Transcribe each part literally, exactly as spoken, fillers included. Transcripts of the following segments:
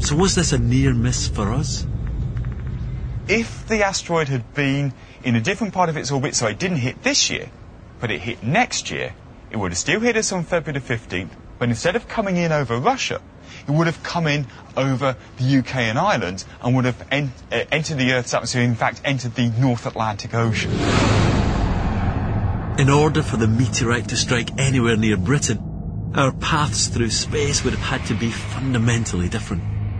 So was this a near miss for us? If the asteroid had been in a different part of its orbit, so it didn't hit this year, but it hit next year, it would have still hit us on February the fifteenth, but instead of coming in over Russia, it would have come in over the U K and Ireland and would have en- uh, entered the Earth's atmosphere, in fact, entered the North Atlantic Ocean. In order for the meteorite to strike anywhere near Britain, our paths through space would have had to be fundamentally different.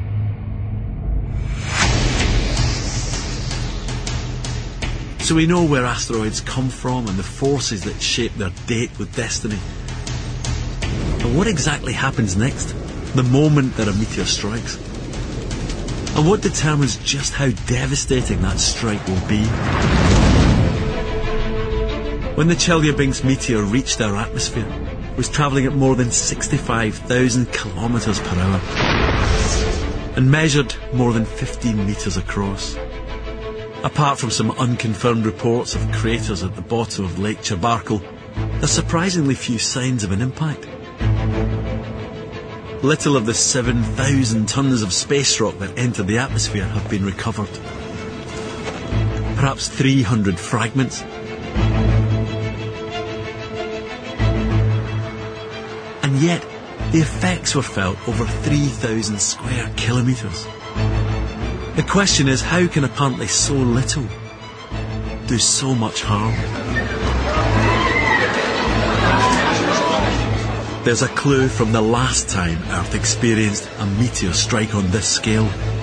So we know where asteroids come from and the forces that shape their date with destiny. But what exactly happens next, the moment that a meteor strikes? And what determines just how devastating that strike will be? When the Chelyabinsk meteor reached our atmosphere, it was travelling at more than sixty-five thousand kilometres per hour and measured more than fifteen metres across. Apart from some unconfirmed reports of craters at the bottom of Lake Chabarkal, there's surprisingly few signs of an impact. Little of the seven thousand tonnes of space rock that entered the atmosphere have been recovered. Perhaps three hundred fragments. And yet, the effects were felt over three thousand square kilometres. The question is, how can apparently so little do so much harm? There's a clue from the last time Earth experienced a meteor strike on this scale.